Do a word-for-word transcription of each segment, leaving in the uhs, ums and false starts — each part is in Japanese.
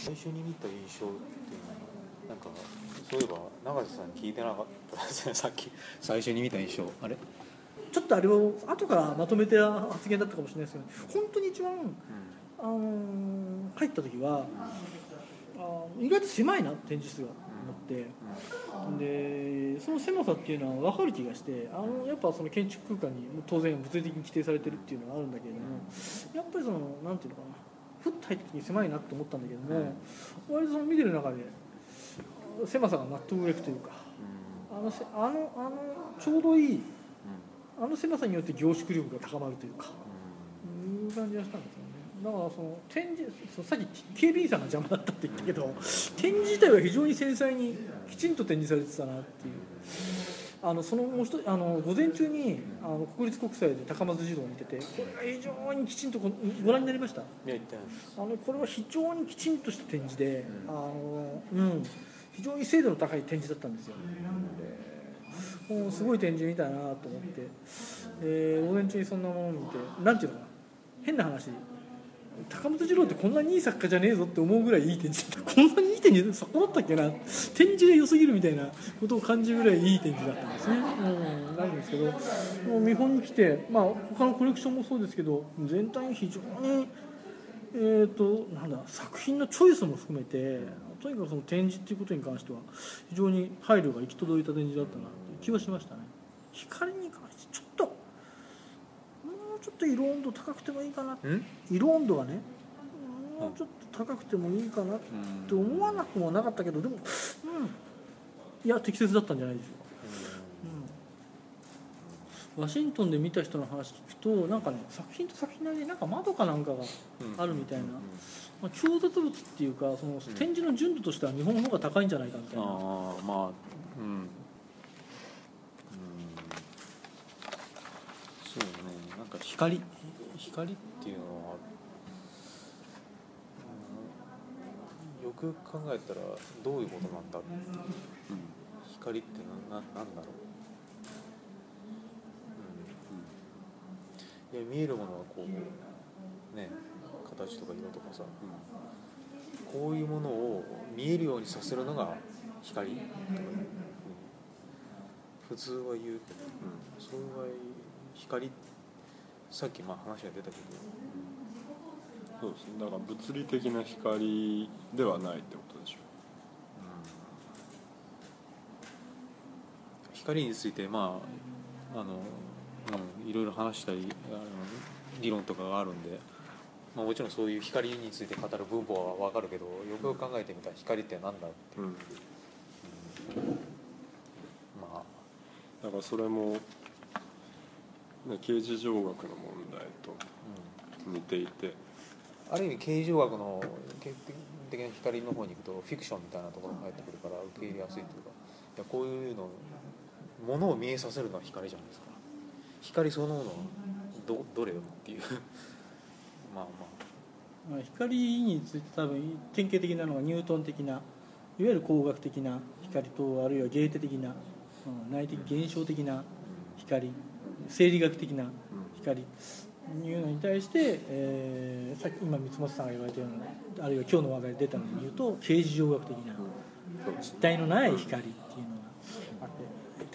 最初に見た印象っていうのはなんかそういえば永瀬さんに聞いてなかったですねさっき最初に見た印象あれちょっとあれを後からまとめて発言だったかもしれないですけど、本当に一番、うん、あのー、入った時はあ意外と狭いな展示室が思って、うんうん、でその狭さっていうのは分かる気がして、あのやっぱその建築空間に当然物理的に規定されてるっていうのがあるんだけれども、やっぱりそのなんていうのかな、ふっと入った時に狭いなと思ったんだけども、割とその見てる中で狭さが納得がいくというか、あのあのあのちょうどいいあの狭さによって凝縮力が高まるというか、いう感じがしたんですよね。だからその展示、さっき警備員さんが邪魔だったって言ったけど、展示自体は非常に繊細にきちんと展示されてたなっていう。あのそのもう一あの午前中にあの国立国際で高松児童を見てて、これが非常にきちんとご覧になりました。いや、言ってないです。あのこれは非常にきちんとした展示で、うん、あのうん、非常に精度の高い展示だったんですよ。でもうすごい展示見たいなと思って、えー、午前中にそんなものを見て、なんていうのかな、変な話、高松次郎ってこんなにいい作家じゃねえぞって思うぐらいいい展示だった。こんなにいい展示そこだったっけな、展示が良すぎるみたいなことを感じるぐらいいい展示だったんですね。うん、なんですけど、もう見本に来て、まあ他のコレクションもそうですけど、全体に非常にえーとなんだ作品のチョイスも含めて、とにかくその展示っていうことに関しては非常に配慮が行き届いた展示だったなという気はしましたね。光に関してちょっともうちょっと色温度高くてもいいかな、色温度がねもうちょっと高くてもいいかなって思わなくもなかったけど、でも、うん、いや適切だったんじゃないでしょうか。ワシントンで見た人の話聞くと、なんかね、作品と作品の間になんか窓かなんかがあるみたいな、まあ、共雑物っていうか、その展示の純度としては日本の方が高いんじゃないかみたいな。ああ、まあ、 うん、うん、そうね、なんか光光っていうのは、うん、よく考えたらどういうことなんだっていう、うん、光ってな、な、なんだろう。いや見えるものはこうね、形とか色とかさ、うん、こういうものを見えるようにさせるのが光とか、うん、普通は言うけど、うん、それは光、さっきまあ話が出たけど、 うん、そうですね、だから物理的な光ではないってことでしょう、うん、光についてまああのうん、いろいろ話したりあの理論とかがあるんで、まあ、もちろんそういう光について語る文法は分かるけど、よくよく考えてみたら光って何だって、うんうん、まあだからそれも、ね、形而上学の問題と似ていて、 うん、ある意味形而上学の基本的な光の方に行くとフィクションみたいなところが入ってくるから受け入れやすいというか、いやこういうのものを見えさせるのは光じゃないですか。光そのものは ど, どれよっていうまあまあ光について多分典型的なのがニュートン的ないわゆる光学的な光と、あるいはゲーテ的な、うん、内的現象的な光、生理学的な光いうのに対して、えー、さっき今三本さんが言われたような、あるいは今日の話題で出たので言うと形而上学的な実体のない光っていうのがあって、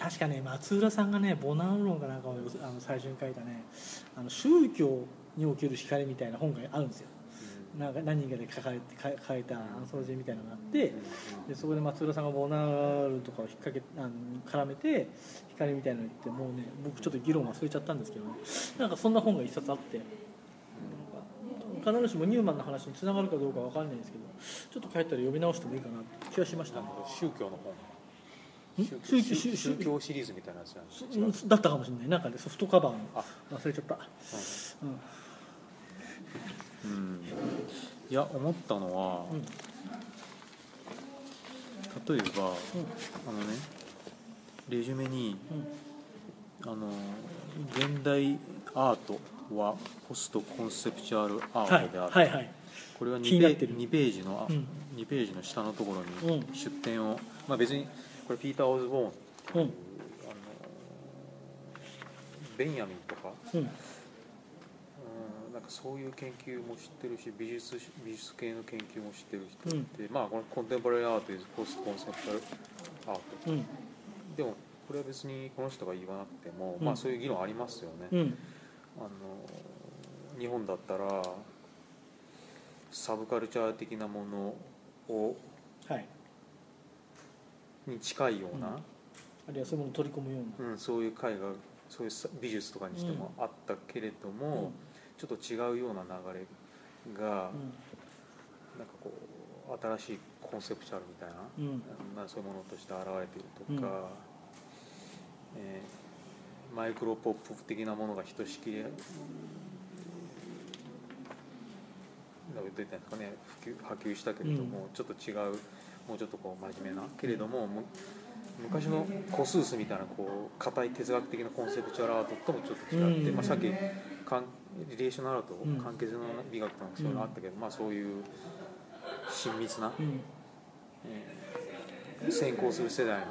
確かね松浦さんがねボナン論かなんかをあの最初に書いたね、あの宗教における光みたいな本があるんですよ。なんか何人かで書かれて書いたアンソロジーみたいなのがあって、でそこで松浦さんがボナールとかを引っ掛けあの絡めて光みたいなの言って、もうね僕ちょっと議論忘れちゃったんですけど、ね、なんかそんな本が一冊あって、必ずしもニューマンの話に繋がるかどうかわかんないんですけど、ちょっと帰ったら読み直してもいいかなって気がしました。 宗教の本、 宗教、宗宗教シリーズみたいなやつじゃないですか。 だったかもしれない。なんかねソフトカバーの忘れちゃった。 うん、うん、いや思ったのは、うん、例えば、うん、あのねレジュメに、うん、あの現代アートはポストコンセプチュアルアートである、はいはいはい、これは 2, ペにページの、うん、にページの下のところに出典を、まあ、別にこれピーター・オズボーンっていう、うん、あのベンヤミンとか、うん、なんかそういう研究も知ってるし美術美術系の研究も知ってる人って、うん、まあこのコンテンポラリーアートとポストコンセプチュアルアート、うん、でもこれは別にこの人が言わなくても、うん、まあそういう議論ありますよね、うん、あの日本だったらサブカルチャー的なものを、はい、に近いような、うん、あるいはそういうものを取り込むような、 うん、そういう絵画そういう美術とかにしてもあったけれども、うん、ちょっと違うような流れが、うん、なんかこう新しいコンセプチュアルみたいな、うん、まあそういうものとして現れているとか、うん、えー、マイクロポップ的なものがひとしきりどういったんですかね、普及波及したけれども、うん、ちょっと違うもうちょっとこう真面目なけれども、昔のコスースみたいなこう硬い哲学的なコンセプチュアルアートともちょっと違って、うん、まあ、さっきリレーショナルアート、うん、関係性の美学とかそういうのあったけど、うん、まあ、そういう親密な、うん、えー、先行する世代の、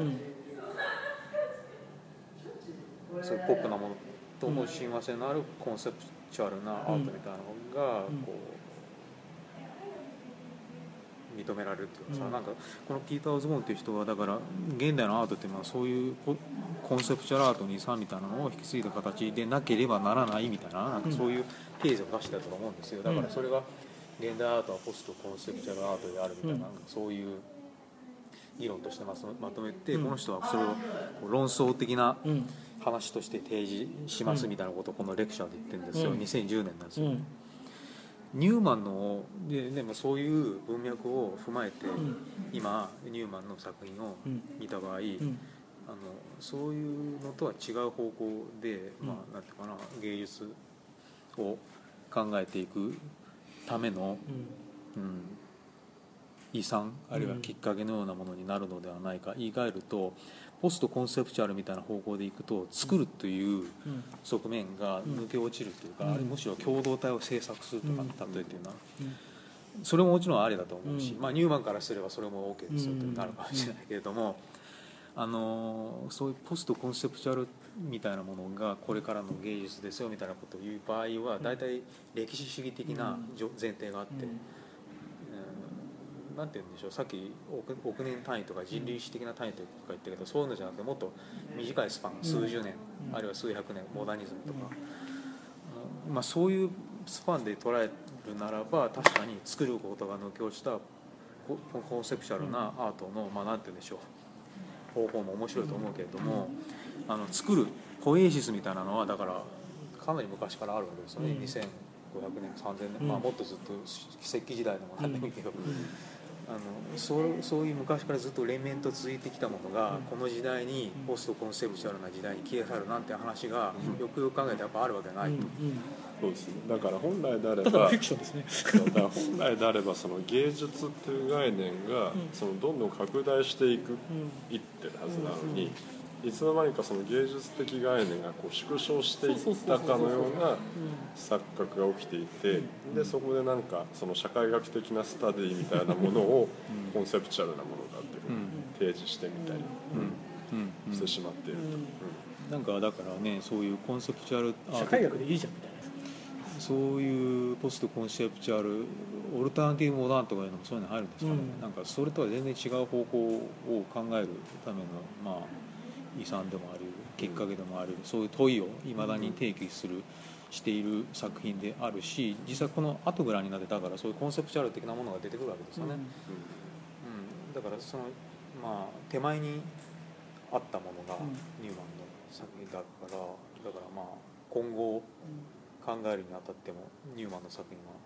うん、そういうポップなものとも親和性のあるコンセプチュアルなアートみたいなのがこう認められるっていうかさ、うん、なんかこのピーター・オズボーンっていう人はだから現代のアートっていうのはそういうコンセプチュアルアートにさんみたいなのを引き継いだ形でなければならないみたいな、なんかそういうテーゼを出してたと思うんですよ。だからそれが現代アートはポストコンセプチュアルアートであるみたいな、なんかそういう議論としてまとめて、この人はそれを論争的な話として提示しますみたいなことをこのレクチャーで言ってるんですよ。にせんじゅうねんなんですよ。ニューマンの で, でもそういう文脈を踏まえて、うん、今ニューマンの作品を見た場合、うん、あのそういうのとは違う方向で、うん、まあ、なんていうかな、芸術を考えていくための、うんうん、遺産あるいはきっかけのようなものになるのではないか、言い換えるとポストコンセプチュアルみたいな方向でいくと作るという側面が抜け落ちるというか、うん、むしろ共同体を制作するとかの例えというのは、うん、それももちろんありだと思うし、うん、まあ、ニューマンからすればそれも OK ですよとなるかもしれないけれども、あのそういうポストコンセプチュアルみたいなものがこれからの芸術ですよみたいなことを言う場合は大体歴史主義的な前提があって、なんて言うんでしょう、さっき 億, 億年単位とか人類史的な単位とか言ったけど、そういうのじゃなくてもっと短いスパン、数十年、うん、あるいは数百年、モダニズムとか、うん、まあ、そういうスパンで捉えるならば確かに作ることが抜け落ちたコンセプチュアルなアートの、まあ、なんて言うんでしょう、方法も面白いと思うけれども、あの作るポエーシスみたいなのはだからかなり昔からあるわけですよね。にせんごひゃくねんさんぜんねん、まあ、もっとずっと石器時代でもなんでもいいけど、あの そう、そういう昔からずっと連綿と続いてきたものが、うん、この時代にポストコンセプチュアルな時代に消え去るなんて話が、うん、よくよく考えてやっぱあるわけないと、うんうん、 そうですね。だから本来であればただフィクションですねだから本来であればその芸術っていう概念が、うん、そのどんどん拡大していく、うん、いってるはずなのに、うんうん、いつの間にかその芸術的概念がこう縮小していったかのような錯覚が起きていて、でそこでなんかその社会学的なスタディみたいなものをコンセプチュアルなものだっていうふうに提示してみたりしてしまっていると、うんうん、 なんかだからね、そういうコンセプチュアルアート、 社会学でいいじゃんみたいな、 そういうポストコンセプチュアルオルタナティブモダンとかいうのもそういうの入るんですかね、うん、なんかそれとは全然違う方向を考えるための、まあ、遺産でもあるきっかけでもある、そういう問いをいまだに提起するしている作品であるし、実際この後ぐらいになってだからそういうコンセプチュアル的なものが出てくるわけですよね、うんうん、だからその、まあ、手前にあったものがニューマンの作品だからだからまあ今後考えるにあたってもニューマンの作品は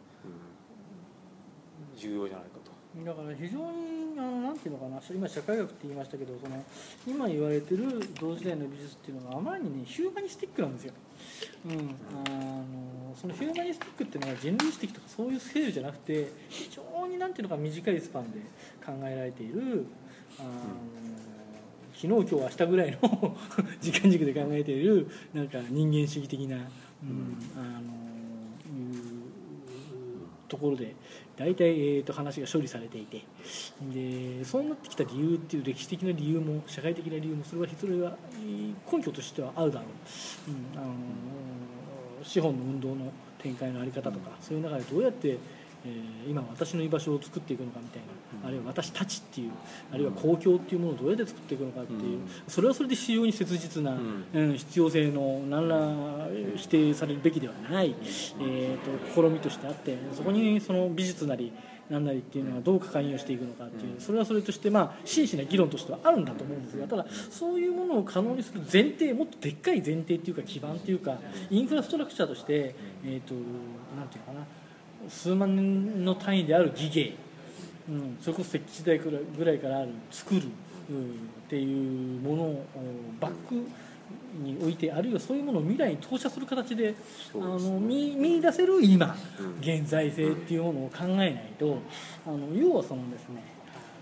重要じゃないかと。 だから非常にあのなんていうのかな、今社会学って言いましたけど、その今言われてる同時代の美術っていうのがあまりにねヒューマニスティックなんですよ、うん、あのそのヒューマニスティックっていうのは人類史的とかそういうスケールじゃなくて、非常になんていうのか短いスパンで考えられている、あの昨日今日明日ぐらいの時間軸で考えているなんか人間主義的な、うん、あのいうところで大体、えー、と話が処理されていて、でそうなってきた理由っていう歴史的な理由も社会的な理由もそれはそれは根拠としてはあるだろう、うん、あの資本の運動の展開の在り方とか、そういう中でどうやって、えー、今私の居場所を作っていくのかみたいな、あるいは私たちっていう、あるいは公共っていうものをどうやって作っていくのかっていう、それはそれで非常に切実な、うん、必要性の何ら否定されるべきではない、えー、と試みとしてあって、そこにその美術なり何なりっていうのはどう関与していくのかっていう、それはそれとして、まあ、真摯な議論としてはあるんだと思うんですが、ただそういうものを可能にする前提、もっとでっかい前提っていうか基盤っていうかインフラストラクチャーとして、えー、となんていうかな、数万年の単位である技芸、うん、それこそ石器時代ぐらいからある作る、うん、っていうものをバックに置いて、あるいはそういうものを未来に投射する形で、あの 見, 見出せる今現在性っていうものを考えないと、あの要はそのですね、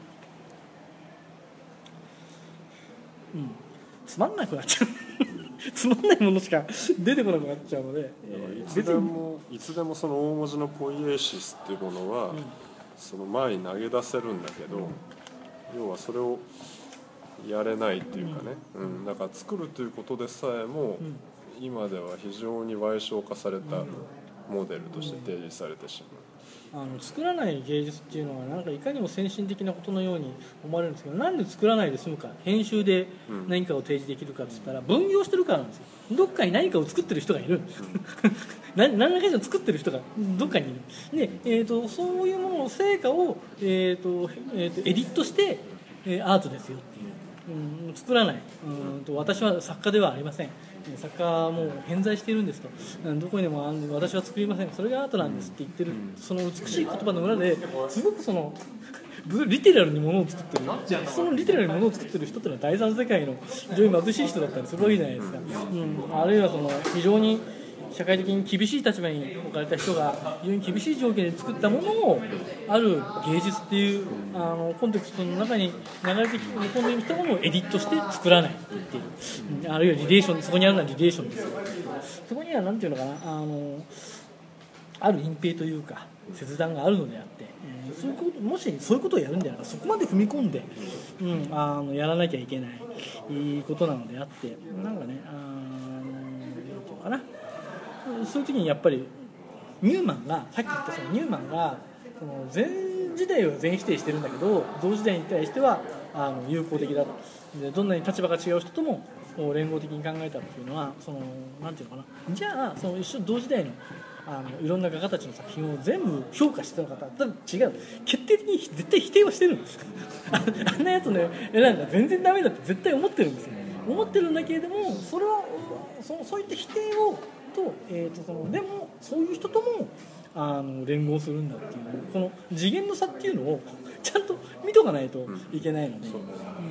うん、つまんなくなっちゃうつまんないものしか出てこなくなっちゃうので、 いつでもいつでもその大文字のポイエシスっていうものは、うん、その前に投げ出せるんだけど、うん、要はそれをやれないっていうかね、うんうん、だから作るということでさえも、うん、今では非常に矮小化されたモデルとして提示されてしまう。 あの作らない芸術っていうのはなんかいかにも先進的なことのように思われるんですけど、なんで作らないで済むか、編集で何かを提示できるかって言ったら、分業してるからなんですよ。どっかに何かを作ってる人がいる、うん、何らかしら作ってる人がどっかにいるで、えー、とそういうものの成果を、えーとえー、とエディットして、えー、アートですよっていう、うん、作らない、うんと私は作家ではありません、作家はもう偏在しているんですと、どこにでもあるんで私は作りません、それがアートなんですって言ってる、その美しい言葉の裏ですごくそのリテラルにものを作ってる、そのリテラルにものを作ってる人っていうのは第三世界の非常に貧しい人だったりするわけじゃないですか、うん、あるいはその非常に社会的に厳しい立場に置かれた人が非常に厳しい条件で作ったものを、ある芸術っていうあのコンテクストの中に流れて込んできたものをエディットして作らないっていう、あるいはリレーション、そこにあるのはリレーションですよ。そこには何ていうのかな、あのある隠蔽というか切断があるのであって、えー、そういうこともしそういうことをやるんであればそこまで踏み込んで、うん、あのやらなきゃいけないいいことなのであって、なんかね、あのなんていうのかな、そういう時にやっぱりニューマンがさっき言ったそのニューマンがその前時代は全否定してるんだけど同時代に対してはあの友好的だと、でどんなに立場が違う人とも連合的に考えたっていうのは、そのなんていうのかな、じゃあその一緒同時代のあのいろんな画家たちの作品を全部評価してたのかと違う、決定的に絶対否定はしてるんですあんなやつの絵なんか全然ダメだって絶対思ってるんですよ、思ってるんだけれども、それはそそういった否定をと、えー、とそのでもそういう人ともあの連合するんだっていう、この次元の差っていうのをちゃんと見とかないといけないので、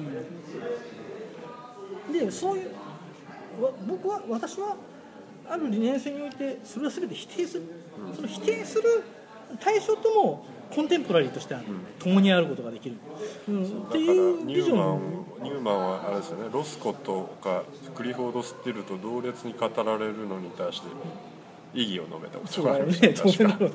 うん、でそういう僕は私はある理念性においてそれは全て否定する、その否定する対象ともコンテンポラリーとしては共にあることができる、うん、っていうビジョン。 ニューマンはあれですよね、ロスコとかクリフォード・スティルと同列に語られるのに対して異議を述べたことがあるんですよ、確か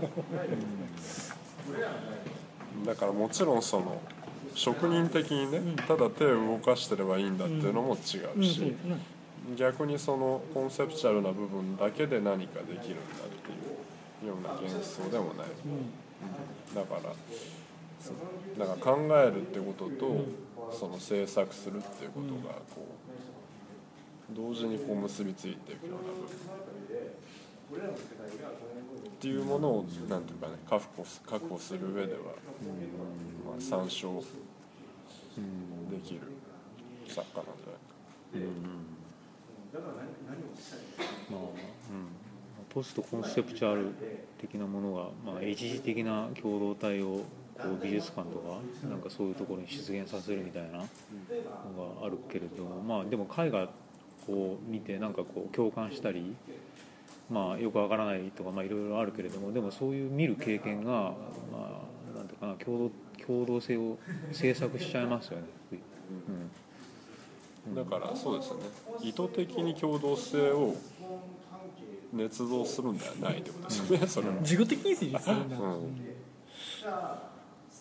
だからもちろんその職人的にね、ただ手を動かしてればいいんだっていうのも違うし、逆にそのコンセプチュアルな部分だけで何かできるんだっていうような幻想でもない、うん、だからだから考えるってこととその制作するっていうことがこう同時にこう結びついていくような部分っていうものをなんていうかね、確保す、確保する上では、まあ、参照できる作家なんじゃないか。うんまあうん、ポストコンセプチュアル的なものが、まあ、一時的な共同体をこう美術館とかなんかそういうところに出現させるみたいなのがあるけれども、まあ、でも絵画を見てなんかこう共感したり、まあ、よくわからないとか、まあ、いろいろあるけれども、でもそういう見る経験が、まあ、なんていうかな、共同、共同性を制作しちゃいますよね、 うん、だからそうですよね、意図的に共同性を捏造するんではないってことですよね、それは自己的にするんだ、うん、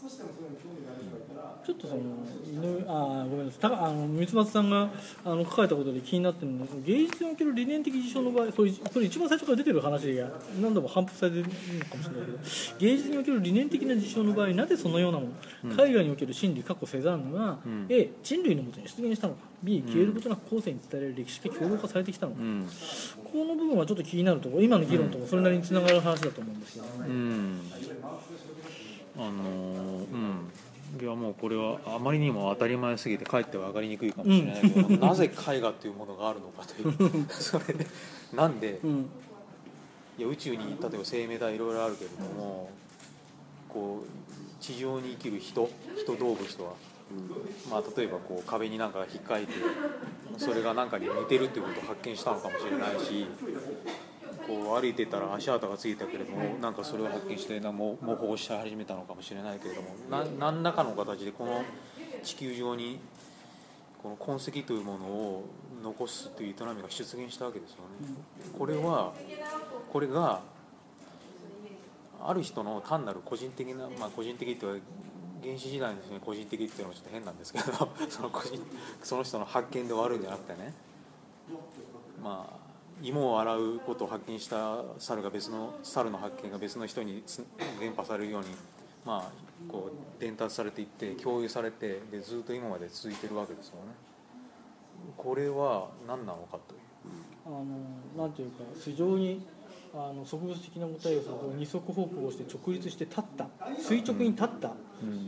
ちょっとその犬あごめんなさい、たあの三松さんがあの書かれたことで気になってるのは、芸術における理念的事象の場合、それこれ一番最初から出てる話が何度も反復されてるのかもしれないけど、芸術における理念的な事象の場合、なぜそのようなもの、絵画における真理過去セザンヌが、うん、A 人類のもとに出現したのか、 B 消えることなく後世に伝えられる歴史的共同化されてきたのか、うん、この部分はちょっと気になるところ、今の議論ともそれなりにつながる話だと思うんですけどね。うん、 あのーうんいやもうこれはあまりにも当たり前すぎてかえって分かりにくいかもしれないけど、うん、なぜ絵画というものがあるのかというそれでなんで、うん、いや宇宙に例えば生命体いろいろあるけれども、こう地上に生きる人人動物とは、まあ、例えばこう壁になんか引っかいてそれが何かに似てるっていうことを発見したのかもしれないし、こう歩いてたら足跡がついたけれどもなんかそれを発見して模倣し始めたのかもしれないけれども、な何らかの形でこの地球上にこの痕跡というものを残すという営みが出現したわけですよね。これはこれがある人の単なる個人的な、まあ、個人的っては原始時代の人に個人的っていうのはちょっと変なんですけどその個人その人の発見で終わるんじゃなくてね、まあ芋を洗うことを発見した猿が別の猿の発見が別の人に伝播されるように、まあ、こう伝達されていって共有されてでずっと今まで続いているわけですよね。これは何なのかというあのなんていうか非常にあの植物的な個体を二足歩行して直立して立った垂直に立った、うん、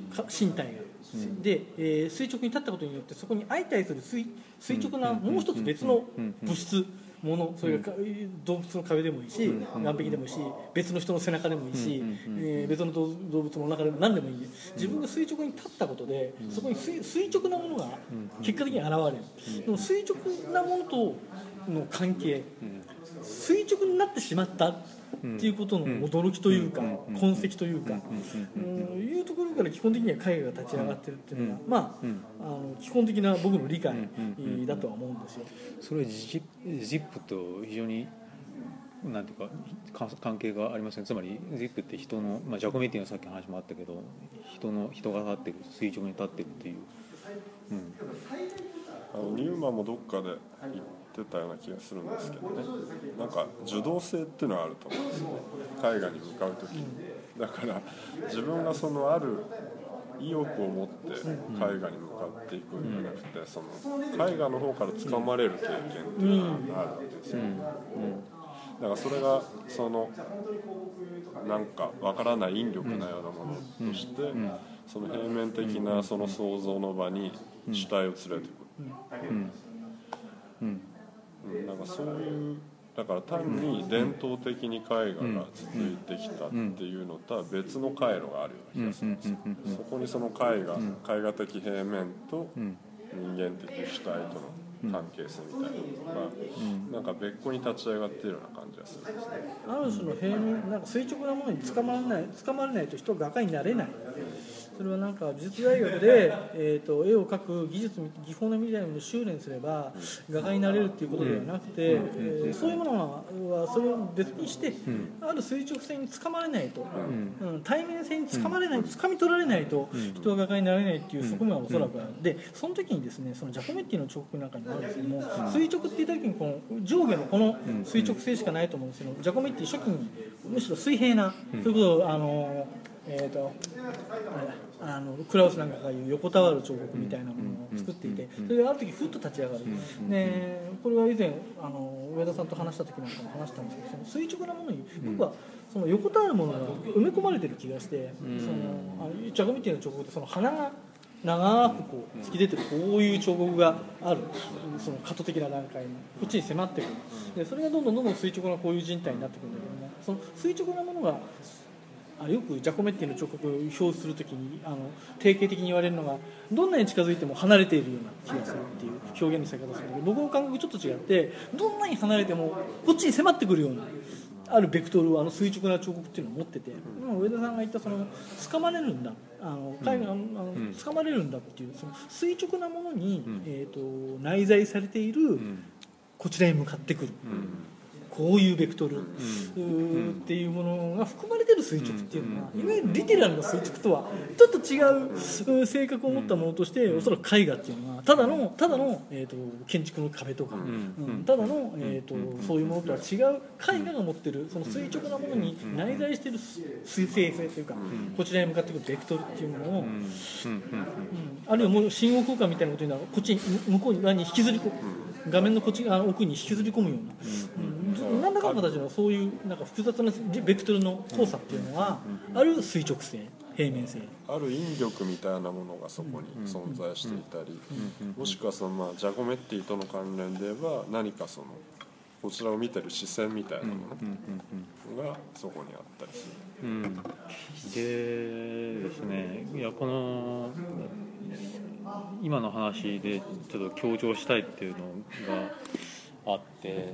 身体が、うん、で、えー、垂直に立ったことによってそこに相対する 垂, 垂直なもう一つ別の物質もの、それが動物の壁でもいいし岸壁でもいいし別の人の背中でもいいし、えー、別の動物の中でも何でもいい、自分が垂直に立ったことでそこに垂直なものが結果的に現れる。でも垂直なものとの関係、垂直になってしまったっていうことの驚きというか痕跡というかいうところから基本的には絵画が立ち上がってるっていうのが、まあ、あの基本的な僕の理解だとは思うんですよ。 それはジップと非常になんていうか関係がありますね。つまりジップって人の、まあ、ジャコメッティのさっきの話もあったけど人の人が立ってる垂直に立ってるっていう、うん、 あのニューマンもどっかで言ってたような気がするんですけどね、なんか受動性っていうのはあると思うんですよね、絵画に向かうときに。だから自分がそのある意欲を持って絵画に向かっていくんじゃなくて、その絵画の方から掴まれる経験っていうのがあるわけですよ。だからそれがそのなんかわからない引力なようなものとしてその平面的なその想像の場に主体を連れてくる。なんかそういうだから単に伝統的に絵画が続いてきたっていうのとは別の回路があるような気がするんですよ。そこにその絵画、絵画的平面と人間的主体との関係性みたいなのがなんか別個に立ち上がっているような感じがするんですね。 ある種の平面なんか垂直なものにつかまらないつかまれないと人は画家になれない。それはなんか美術大学で、えー、と絵を描く技術技法の未来を修練すれば画家になれるっていうことではなくて、えー、そういうものはそれを別にして、ある垂直性につかまれないと、うん、対面性につかまれないつかみ取られないと人は画家になれないっていう側面はおそらくある。でその時にですねそのジャコメッティの彫刻の中にもあるんですけども、垂直って言った時にこの上下のこの垂直性しかないと思うんですけど、ジャコメッティ初期にむしろ水平な、そういうことをあのえー、とあのクラウスなんかが言う横たわる彫刻みたいなものを作っていて、それである時ふっと立ち上がる、でこれは以前あの上田さんと話した時なんかも話したんですけど、その垂直なものに僕はその横たわるものが埋め込まれてる気がして、そのあのジャコメッティの彫刻ってその鼻が長くこう突き出てるこういう彫刻がある、その過渡的な段階にこっちに迫ってくる。でそれがどんどんどんどん垂直なこういう人体になってくるんだけども、その垂直なものがよくジャコメッティの彫刻を表するときにあの定型的に言われるのが、どんなに近づいても離れているような気がするっていう表現の仕方をするんだけど、僕の感覚ちょっと違って、どんなに離れてもこっちに迫ってくるようなあるベクトルをあの垂直な彫刻っていうのを持ってて、今上田さんが言ったその掴まれるんだあの絵画、うん、あの掴まれるんだっていうその垂直なものに、うんえー、と内在されているこちらに向かってくる、 こういうベクトル、うん、っていうものが含まれてる垂直っていうのは、うん、いわゆるリテラルな垂直とはちょっと違う性格を持ったものとして、うん、おそらく絵画っていうのはただのただの、えー、と建築の壁とか、うんうん、ただの、えー、とそういうものとは違う絵画が持ってるその垂直なものに内在している水性性というか、うん、こちらに向かってくるベクトルっていうものを、うんうん、あるいはもう信号空間みたいなことにはこっちに向こう側に引きずり込む画面のこっち側奥に引きずり込むような、うん、何らかの形のそういうなんか複雑なベクトルの交差っていうのはある垂直性平面性ある引力みたいなものがそこに存在していたり、もしくはそのまあジャコメッティとの関連で言えば何かそのこちらを見てる視線みたいなものがそこにあったりする、うんうん、 でですね、いやこの今の話でちょっと強調したいっていうのがあって、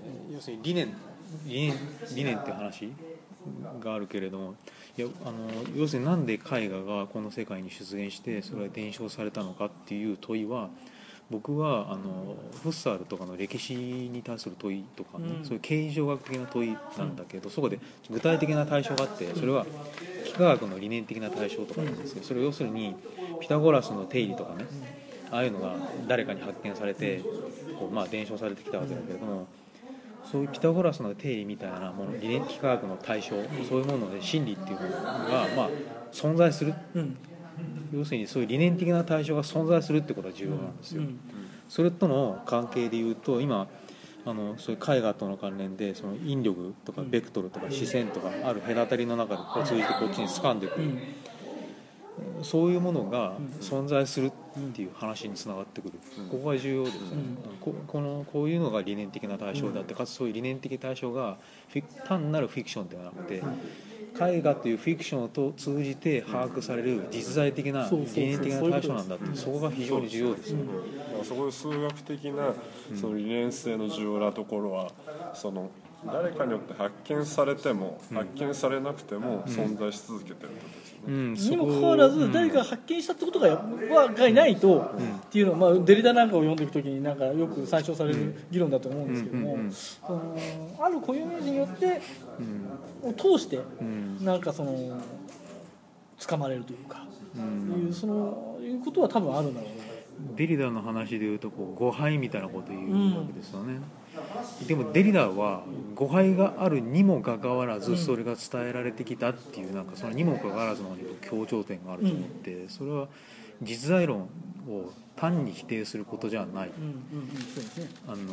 要するに理念理念理念っていう話があるけれども、いやあの要するになんで絵画がこの世界に出現してそれが伝承されたのかっていう問いは、僕はあのフッサールとかの歴史に対する問いとか、ね、うん、そういう形状学的な問いなんだけど、そこで具体的な対象があって、それは幾何学の理念的な対象とかなんですけど、それを要するにピタゴラスの定理とかね、ああいうのが誰かに発見されてこう、まあ、伝承されてきたわけだけれども、そういうピタゴラスの定理みたいなもの、理念幾何学の対象、そういうもので真理っていうものが、まあ、存在する、うん、要するにそういう理念的な対象が存在するってことが重要なんですよ、うんうん、それとの関係でいうと、今あのそういう絵画との関連でその引力とかベクトルとか視線とかある隔たりの中でこう通じてこっちに掴んでくる、うん、そういうものが存在するっていう話につながってくる、うん、ここが重要ですね、うん、こ, こ, のこういうのが理念的な対象であって、かつそういう理念的対象がフィ単なるフィクションではなくて、絵画というフィクションを通じて把握される実在的な理念的な対象なんだって、そこが非常に重要ですよね。 うん、そこで数学的なその理念性の重要なところは、その誰かによって発見されても発見されなくても存在し続けてるってことですよね。うんうん、 にもかかわらず誰かが発見したってことががいないと、うん、っていうのは、まあ、デリダなんかを読んでいくときになんかよく参照される議論だと思うんですけども、うんうんうん、ある固有名詞によって、うん、を通してなんかその掴まれるというか、うん、いうそのいうことは多分あるんだろうね。 デリダの話でいうとこう誤配みたいなことを言うわけですよね、うん、でもデリダは誤配があるにもかかわらずそれが伝えられてきたっていう、なんかそのにもかかわらずの強調点があると思って、それは実在論を単に否定することじゃない、あの、うん、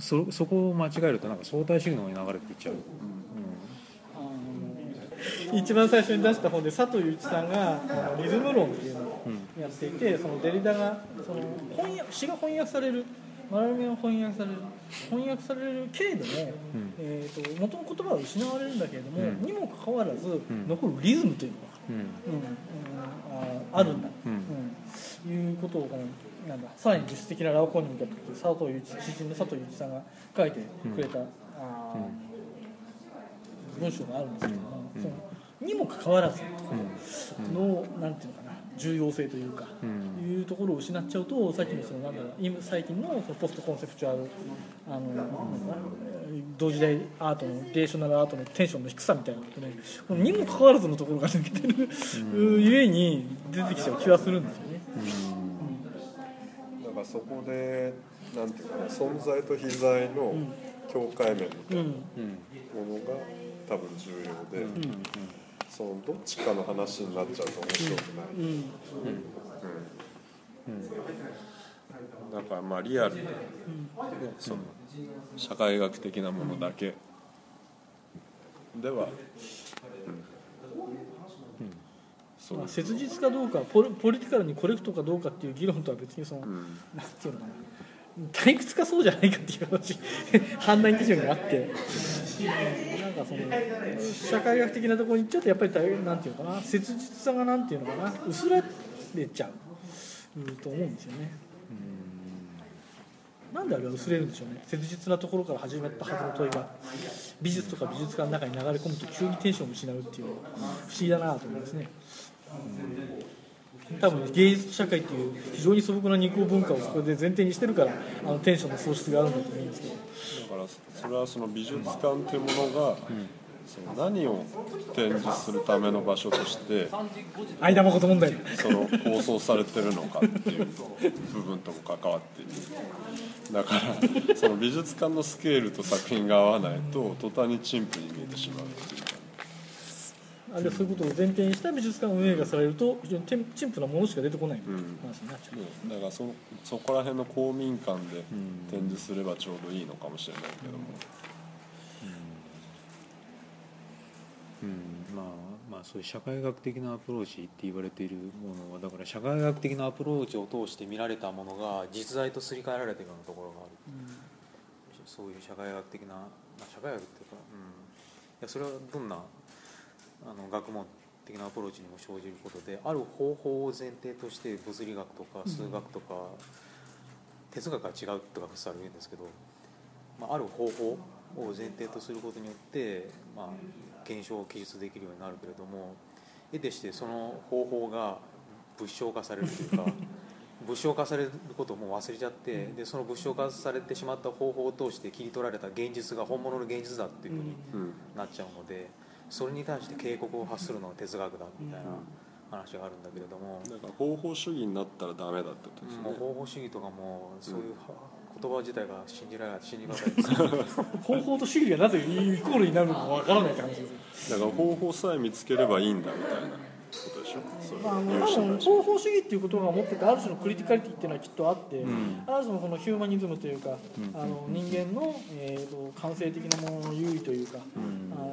そ, そこを間違えるとなんか相対主義の方に流れていっちゃう、 うん、一番最初に出した本で佐藤祐一さんがリズム論っていうのをやっていて、そのデリダがその翻訳詩が翻訳される、マラルメが翻訳される翻訳されるけれども、うん、えー、と元の言葉は失われるんだけれども、うん、にもかかわらず残るリズムというのが、うんうんうん、あ, あるんだ、うんうん、いうことをなんださらに実質的なラオコンに向かって佐藤祐一詩人の佐藤祐一さんが書いてくれた、うん、あ文章があるんですけども、うん、そのにもかかわらずの、うん、なんていうのかな、重要性というか、うん、いうところを失っちゃうと、さっきのそのなんだろう、今最近 の, そのポストコンセプチュアル、あの、うん、同時代アートのレーショナルアートのテンションの低さみたいなことで、このにもかかわらずのところが抜けてる、うん、ゆえに出てきちゃう気はするんですよね、 うん、だからそこでなんていうかな、存在と非在の境界面みたいなものが多分重要で、うんうん、そのどっちかの話になっちゃうと面白くない、うんうんうんうん、だからまあリアルで、その社会学的なものだけでは、うんそうまあ、切実かどうかポ リ, ポリティカルにコレクトかどうかっていう議論とは別にその、うん、なんていうのかな、退屈かそうじゃないかっていう話判断基準があって、なんかその社会学的なところにちょっとやっぱりなんていうのかな、切実さがなんていうのかな、薄れちゃうと思うんですよね。うん、なんであれは薄れるんでしょうね。切実なところから始まったはずの問いが美術とか美術館の中に流れ込むと急にテンションを失うっていうのは不思議だなと思いますね。 うん、 多分芸術社会っていう非常に素朴な二項文化をそこで前提にしてるからあのテンションの喪失があるんだと思うんですけど、 だからそれはその美術館というものが、うん、その何を展示するための場所として間誠問題その構想されてるのかっていう部分とも関わっている。だからその美術館のスケールと作品が合わないと途端に陳腐に見えてしまうっていうか、 あでそういうことを前提にした美術館運営がされると非常に陳腐なものしか出てこない話になっちゃう、 うん、だから そ, そこら辺の公民館で展示すればちょうどいいのかもしれないけども、 うんうんうん、まあまあそういう社会学的なアプローチって言われているものはだから社会学的なアプローチを通して見られたものが実在とすり替えられているようなところがある、うん、そういう社会学的な、まあ、社会学っていうか、うん、いやそれはどんなあの学問的なアプローチにも生じることである方法を前提として物理学とか数学とか、うん、哲学は違うとかフッサル言うんですけど、まあ、ある方法を前提とすることによって、まあ、現象を記述できるようになるけれども得てしてその方法が物証化されるというか物証化されることをもう忘れちゃってでその物証化されてしまった方法を通して切り取られた現実が本物の現実だっていうふうになっちゃうのでそれに対して警告を発するのは哲学だみたいな話があるんだけれども、 だから方法主義になったらダメだってことですね。 もう方法主義とかもそういう言葉自体が信じられない信じがたいです方法と主義がなぜイコールになるのかわからないって話です。 だから方法さえ見つければいいんだみたいなことでしょ。 まあ、あの多分方法主義っていうことが持っててある種のクリティカリティっていうのはきっとあって、うん、ある種のこのヒューマニズムというか、うん、あの人間の、えー、と感性的なものの優位というか、うん、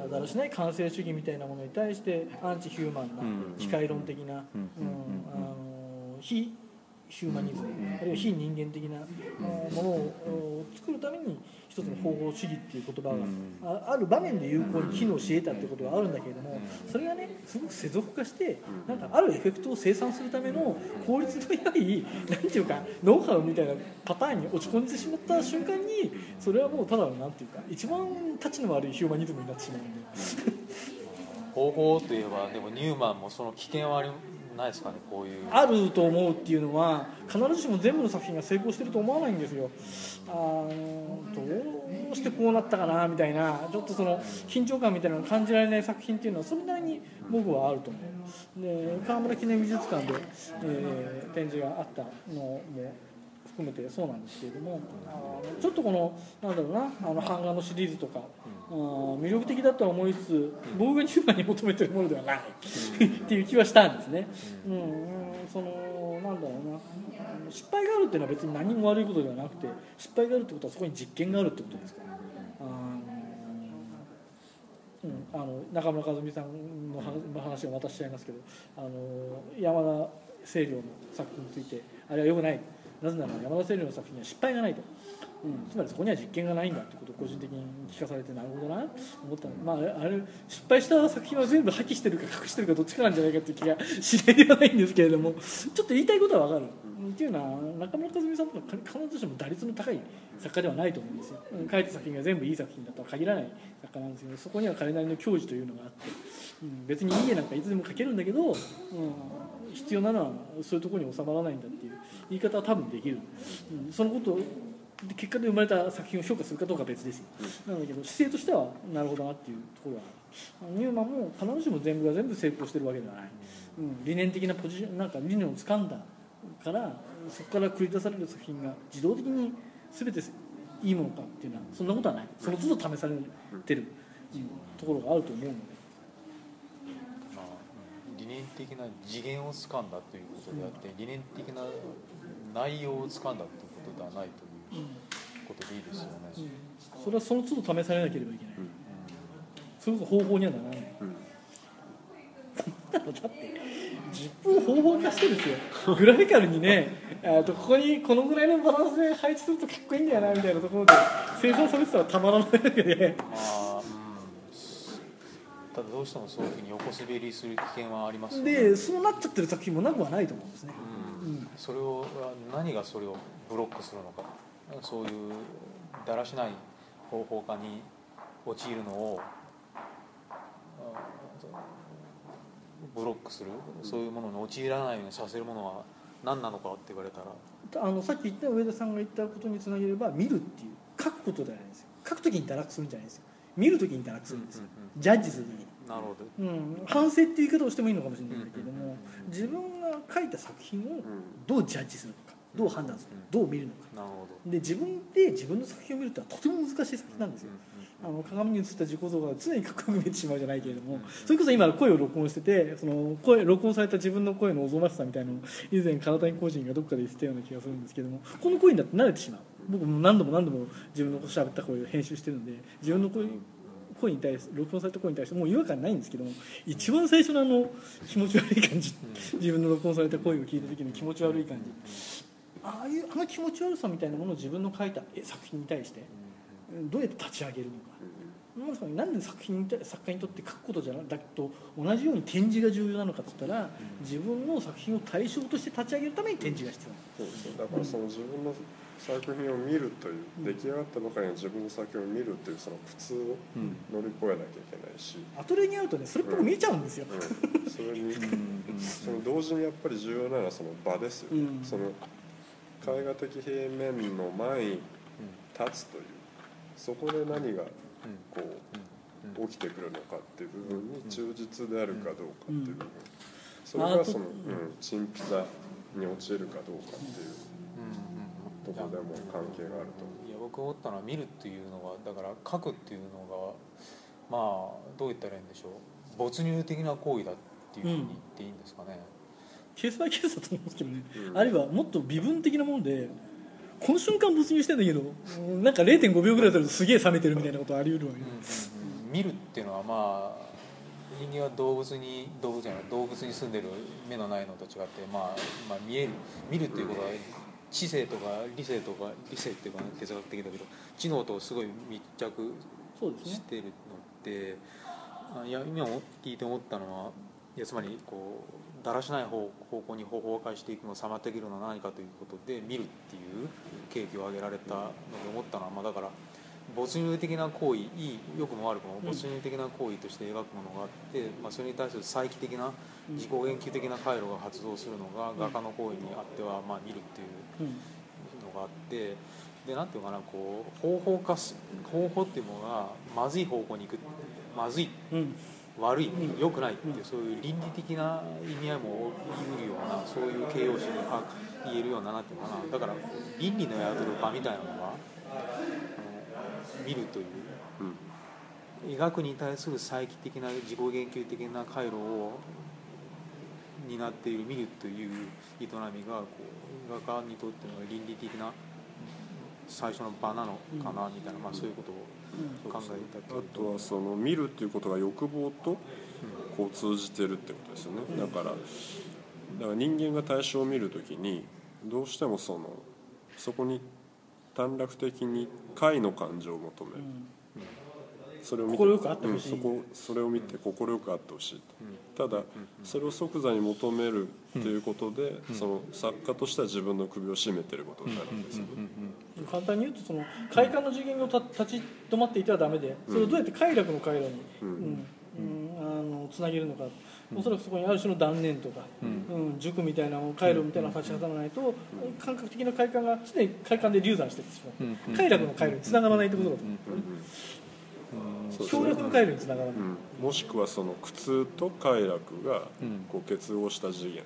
あだらしない感性主義みたいなものに対してアンチヒューマンな、うん、機械論的な、うん、あの非ヒューマニズムあるいは非人間的なものを作るために一つの方法主義っていう言葉がある場面で有効に機能し得たっていうことがあるんだけれどもそれがねすごく世俗化してなんかあるエフェクトを生産するための効率の良いなんていうかノウハウみたいなパターンに落ち込んでしまった瞬間にそれはもうただのなんていうか一番たちの悪いヒューマニズムになってしまうんで方法といえばでもニューマンもその危険はありないですかね。こういうあると思うっていうのは必ずしも全部の作品が成功してると思わないんですよ。あのどうしてこうなったかなみたいなちょっとその緊張感みたいなのを感じられない作品っていうのはそれなりに僕はあると思う。で川村記念美術館で、えー、展示があったのも含めてそうなんですけれどもちょっとこのなんだろうなあの版画のシリーズとか魅力的だとは思いつつ僕がニューマンに求めてるものではないっていう気はしたんですね、うん、そのなんだろうな失敗があるっていうのは別に何も悪いことではなくて失敗があるってことはそこに実験があるってことですから、あの、うん、あの中村和美さんの話をまたしちゃいますけどあの山田清涼の作品についてあれは良くないなぜなら山田清涼の作品には失敗がないと、うん、つまりそこには実験がないんだということを個人的に聞かされてなるほどなと思ったので、まあ、あれ失敗した作品は全部破棄してるか隠してるかどっちかなんじゃないかという気がしないではないんですけれどもちょっと言いたいことは分かる、うん、っていうのは中村和美さんとか必ずしも打率の高い作家ではないと思うんですよ。書いた作品が全部いい作品だとは限らない作家なんですけどそこには彼なりの矜持というのがあって、うん、別にいい絵なんかいつでも描けるんだけど、うん、必要なのはそういうところに収まらないんだっていう言い方は多分できる、うん、そのことを結果で生まれた作品を評価するかどうかは別ですよ。なんだけど姿勢としてはなるほどなっていうところがある。ニューマンも必ずしも全部が全部成功してるわけではない、うん、理念的なポジションなんか理念を掴んだからそこから繰り出される作品が自動的に全ていいものかっていうのはそんなことはない。その都度試されてる、うん、ところがあると思うので、 まあ、理念的な次元を掴んだということであって、うん、理念的な内容を掴んだということではないということでいいですよね、うんうん、それはその都度試されなければいけない、うん、それこそ方法にはならない、うん、だってじゅっぷん方法化してですよグラフィカルにねあとここにこのぐらいのバランスで配置するとかっこいいんだよなみたいなところで生産されてたらたまらないわけで、まあうん、ただどうしてもそういうふうに横滑りする危険はありますよね。 でそうなっちゃってる作品もなくはないと思うんですね、 うんうん、それを何がそれをブロックするのかそういうだらしない方法化に陥るのをブロックする、そういうものに陥らないようにさせるものは何なのかって言われたら、 あのさっき言った上田さんが言ったことにつなげれば、見るっていう書くことじゃないんですよ。書くときに堕落するんじゃないですよ。見るときに堕落するんですよ、 うんうんうん、 ジャッジするときに。 なるほど、 うん、反省っていう言い方をしてもいいのかもしれないけれども、自分が書いた作品をどうジャッジするのか、どう判断するのか、どう見るのか。 なるほど。 で自分で自分の作品を見るってのはとても難しい作品なんですよ。あの鏡に映った自己像が常にかっこよく見えてしまうじゃないけれども、それこそ今声を録音してて、その声録音された自分の声のおぞましさみたいなのを以前唐谷浩人がどっかで言ってたような気がするんですけども、この声にだって慣れてしまう。僕も何度も何度も自分の喋った声を編集してるので、自分の声声に対して録音された声に対してもう違和感ないんですけども、一番最初のあの気持ち悪い感じ、自分の録音された声を聞いた時の気持ち悪い感じ、ああいうあの気持ち悪さみたいなものを自分の書いた作品に対してどうやって立ち上げるのか。なんで作品に作家にとって書くことじゃなくと同じように展示が重要なのかって言ったら、自分の作品を対象として立ち上げるために展示が必要なんです。 そうですね、だからその自分の作品を見るという、出来上がったばかりの自分の作品を見るというその苦痛を乗り越えなきゃいけないし、 アトリエに会うとね、それっぽく見えちゃうんですよ、 うんうん、それにその同時にやっぱり重要なのはその場ですよ、ね、うん、その絵画的平面の前に立つという、そこで何がこう起きてくるのかっていう部分に忠実であるかどうかっていう部分、それがその、うん、陳腐さに陥るかどうかっていうところでも関係があると。 いや僕思ったのは、見るっていうのはだから書くっていうのが、まあどう言ったらいいんでしょう、没入的な行為だっていうふうに言っていいんですかね、うん、 ケースバイケースだと思うんですけどね、うん、あるいはもっと微分的なもので、この瞬間没入してんだけどなんか れいてんごびょうぐらいだとすげえ冷めてるみたいなことあり得るわけ、うんうんうん、見るっていうのは、まあ人間は動物に動物じゃない動物に住んでる目のないのと違って、まあ、まあ見える見るっていうことは知性とか理性とか理性っていうか哲学的だけど知能とすごい密着してるので、いや今聞いて思ったのは、いやつまりこうだらしない方向に方法を返していくのを妨げるのは何かということで見るっていう契機を挙げられたので思ったのは、まあ、だから没入的な行為、いい良くも悪くも没入的な行為として描くものがあって、まあ、それに対する再帰的な自己言及的な回路が発動するのが画家の行為にあっては、まあ、見るっていうのがあって、でなんていうかな、こう方法化す方法っていうものがまずい方向に行く、まずい、うん悪い、良くないっていう、そういう倫理的な意味合いも言うような、そういう形容詞に言えるような、なんていうかな、だから倫理の宿る場みたいなのが見るという、うん、描くに対する再帰的な自己言及的な回路を担っている見るという営みがこう画家にとっての倫理的な最初の場なのかなみたいな、まあ、そういうことを考えた、 うん、あとはその見るっていうことが欲望とこう通じてるってことですよね、うん、だから、だから人間が対象を見るときにどうしてもそのそこに短絡的に快の感情を求める、うん、それを見て心よくあってほしい、 うん、そこそれを見て心よくあってほしいと、うん、ただそれを即座に求めるっていうことで、うん、その作家としては自分の首を絞めてることになるんですよね、うんうんうんうん、簡単に言うとその快感の次元をた立ち止まっていてはダメで、それをどうやって快楽の回路に、うんうんうん、あのつなげるのか、おそらくそこにある種の断念とか、うんうん、塾みたいな回路みたいなのを立ち挟まないと、感覚的な快感が常に快感で流産していってしまう、うん、快楽の回路につながらないということだと思うんですよね。強力の回路につながらない、 うん、もしくはその苦痛と快楽がこう結合した次元というか、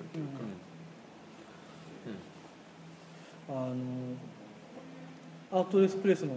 うんうん、あのアートエスプレスの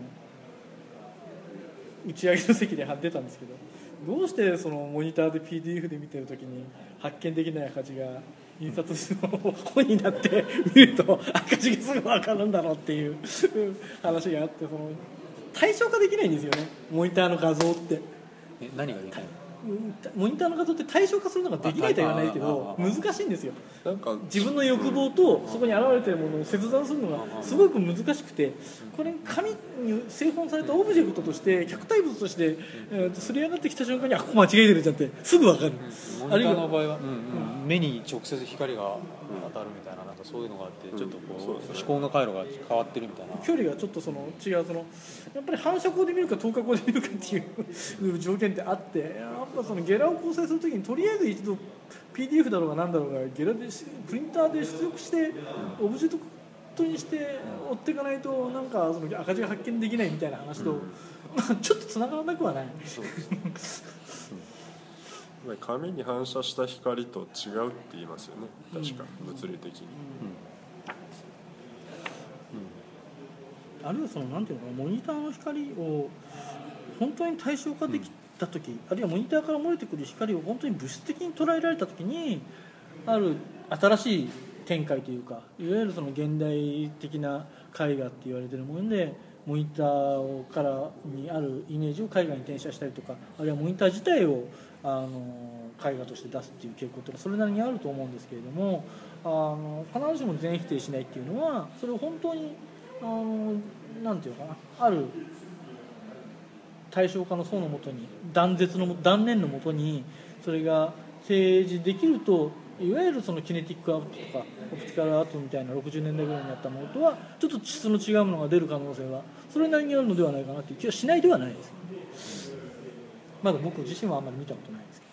打ち上げの席で出たんですけど、どうしてそのモニターで ピーディーエフ で見てるときに発見できない赤字が印刷の本になって見ると赤字がすぐ分かるんだろうっていう話があって、その対象化できないんですよね、モニターの画像って。 え何ができない？ モニターの画像って対象化するのができないとは言わないけど難しいんですよ。なんか自分の欲望とそこに現れているものを切断するのがすごく難しくて、これ紙に製本されたオブジェクトとして客体物としてえすり上がってきた瞬間にあここ間違えてるじゃんってすぐ分かる。 モニターの場合は、うんうん、目に直接光が当たるみたいな、なんかそういうのがあって、ちょっとこう、うん、思考の回路が変わってるみたいな、 距離がちょっとその違う、そのやっぱり反射光で見るか透過光で見るかっていう条件ってあって、やっぱそのゲラを構成するときにとりあえず一度ピーディーエフ だろうが何だろうがゲラでプリンターで出力してオブジェクトにして追っていかないとなんかその赤字が発見できないみたいな話と、うんまあ、ちょっとつながらなくはない。そうです紙に反射した光と違うって言いますよね、確か、うん、物理的に、 うんうん、あるいはそのなんていうのかな、モニターの光を本当に対象化できた時、うん、あるいはモニターから漏れてくる光を本当に物質的に捉えられた時にある新しい展開というか、いわゆるその現代的な絵画って言われているもので、モニターからにあるイメージを絵画に転写したりとか、あるいはモニター自体をあの絵画として出すっていう傾向というのはそれなりにあると思うんですけれども、あの必ずしも全否定しないっていうのは、それを本当にあのなんていうのかな、ある対象化の層のもとに、断絶の断念のもとにそれが提示できると、いわゆるそのキネティックアートとかオプティカルアートみたいなろくじゅうねんだいぐらいにあったものとはちょっと質の違うものが出る可能性はそれなりにあるのではないかなという気はしないではないです。まだ僕自身はあんまり見たことないですけど。